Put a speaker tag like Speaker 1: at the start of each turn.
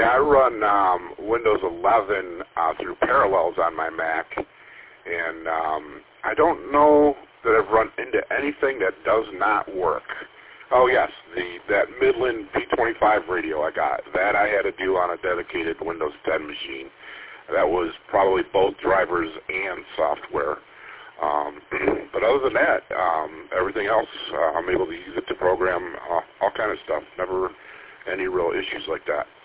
Speaker 1: Yeah, I run Windows 11 through Parallels on my Mac, and I don't know that I've run into anything that does not work. Oh, yes, that Midland P25 radio I got, that I had to do on a dedicated Windows 10 machine. That was probably both drivers and software. But other than that, everything else, I'm able to use it to program all kind of stuff. Never any real issues like that.